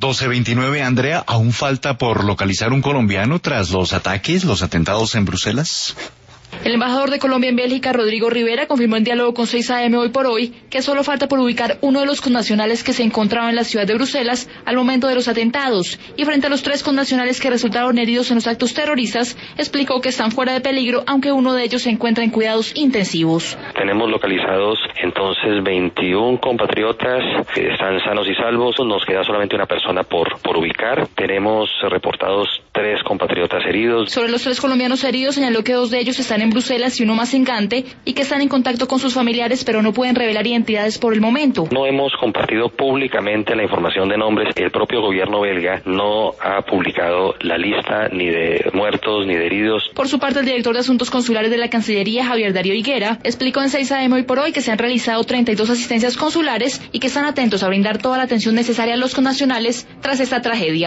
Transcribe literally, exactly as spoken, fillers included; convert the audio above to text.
doce veintinueve, Andrea, ¿aún falta por localizar un colombiano tras los ataques, los atentados en Bruselas? El embajador de Colombia en Bélgica, Rodrigo Rivera, confirmó en diálogo con seis A M hoy por hoy que solo falta por ubicar uno de los connacionales que se encontraba en la ciudad de Bruselas al momento de los atentados, y frente a los tres connacionales que resultaron heridos en los actos terroristas, explicó que están fuera de peligro, aunque uno de ellos se encuentra en cuidados intensivos. Tenemos localizados entonces veintiún compatriotas que están sanos y salvos, nos queda solamente una persona por, por ubicar, tenemos reportados tres compatriotas heridos. Sobre los tres colombianos heridos, señaló que dos de ellos están en Bruselas y uno más en Gante, y que están en contacto con sus familiares, pero no pueden revelar identidades por el momento. No hemos compartido públicamente la información de nombres. El propio gobierno belga no ha publicado la lista ni de muertos ni de heridos. Por su parte, el director de Asuntos Consulares de la Cancillería, Javier Darío Higuera, explicó en seis A M hoy por hoy que se han realizado treinta y dos asistencias consulares y que están atentos a brindar toda la atención necesaria a los connacionales tras esta tragedia.